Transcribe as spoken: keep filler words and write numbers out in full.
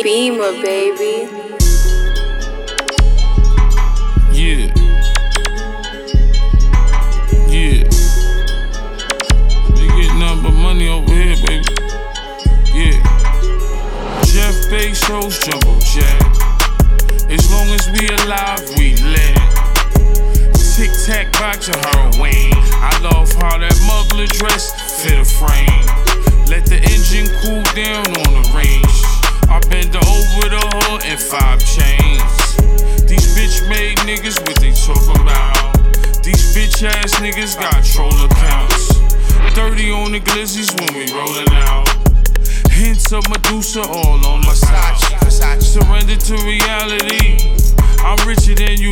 Beamer, baby. Yeah. Yeah. They get nothing but money over here, baby. Yeah. Jeff Bezos, jumbo jet. As long as we alive, we lit. Tic tac box of heroin. I love how that muggler dress fit a frame. Let the engine cool down on the range. I bend over the hood in five chains. These bitch made niggas, what they talk about? These bitch ass niggas got troll accounts. thirty on the glizzies when we rollin' out. Hints of Medusa all on my side. Surrender to reality. I'm richer than you